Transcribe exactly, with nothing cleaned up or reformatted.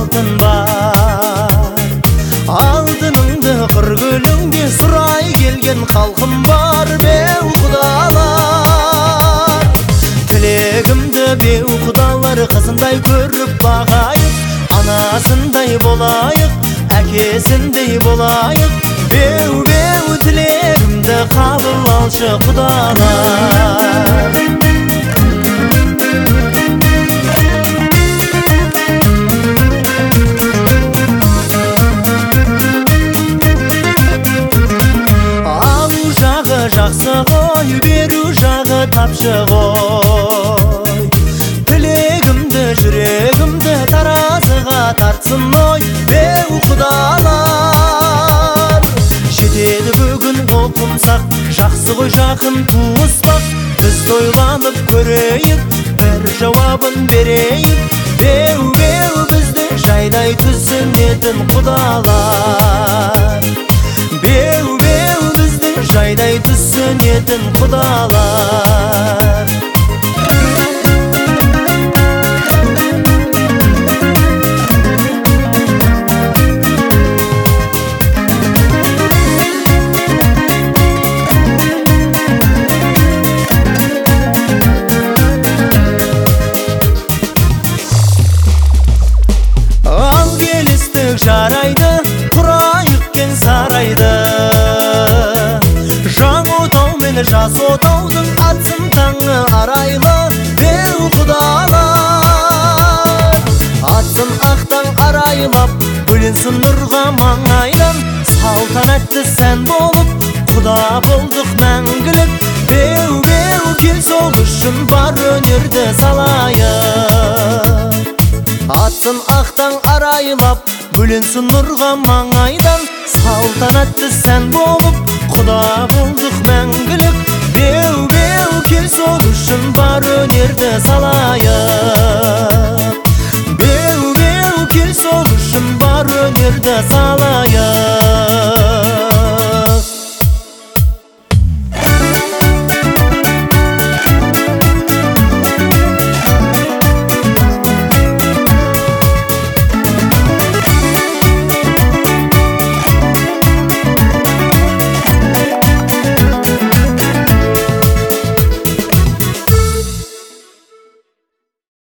алтын бар. Алтыныңды қыр көліңде сұрай келген халқым бар. Беу құдалар, тілегімді беу құдалар, қызындай көріп бағайық, анасындай болайық, әкесіндей болайық. Беу беу тілегімді қабыл алшы құдалар. Жақсы ғой, беру жағы тапшы ғой. Тілегімді, жүрегімді таразыға тартсын ой. Беу құдалар, жетеді бүгін оқымсақ, жақсы ғой жақын туыспақ. Біз тойланып көрейік, бір жауабын берейік. Беу беу бізді жайдай түсінетін құдалар. Беу беу бізді жайдай түсінетін құдалар. Ал келістік жарайды, құрайық кен сарайды. Жаңотау мен жас отаудың атсын таңы арайлы. Беу құдалар, атсын ақтан арайлап, бөленсін нұрға маңайдан. Салтанатты сән болып, құда болдық мәңгілік. Беу беу кел сол үшін бар өнерді салайық. Атсын ақтан арайлап, бөленсін нұрға маңайдан. Салтанатты сән болып, құда болдық мәңгілік. Беу беу кел сол үшін бар өнерді салайық.